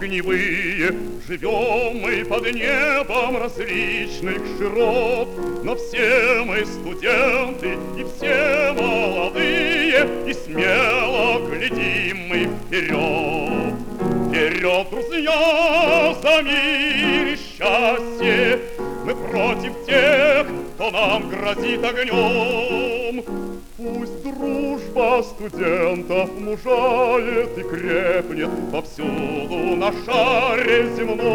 огневые. Живем мы под небом различных широт, но все мы студенты и все молодые, и смело глядим мы вперед. Вперед, друзья, за мир и счастье, мы против тех, кто нам грозит огнем. Пусть дружба студентов мужает и крепнет повсюду на шаре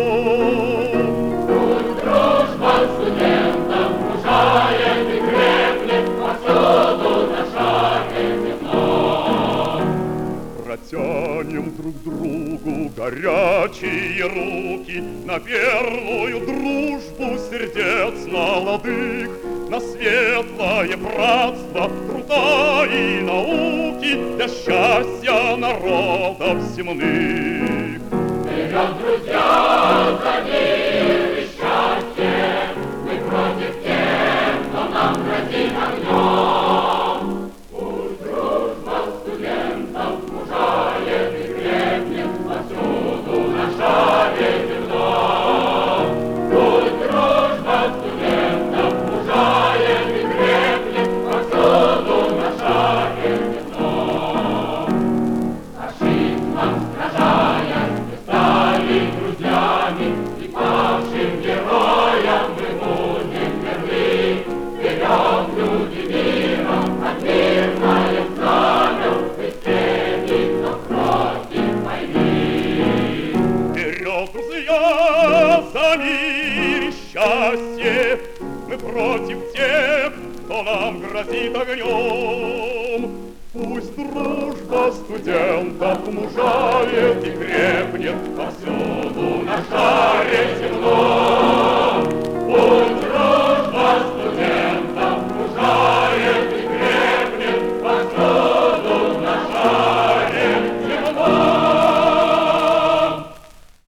земном. Пусть дружба студентов мужает и крепнет повсюду на шаре земном. Протянем друг другу горячие руки на верную дружбу сердец молодых, на светлое братство труда и науки для счастья народов земных. Вперед, друзья, за мир и счастье, мы против тех, кто нам грозит огнем. Пусть дружба студентов мужает и крепнет повсюду на шаре земном. Пусть дружба студентов мужает и крепнет повсюду на шаре земном. Фашизмом сражаясь, мы стали друзьями, и павшим героям мы будем верны. Вперед, люди мира, от мирное знамя, мы стремимся против войны. Вперед, друзья, за мир и счастье, мы против тех, кто нам грозит огнем. Пусть дружба студентов мужает и крепнет повсюду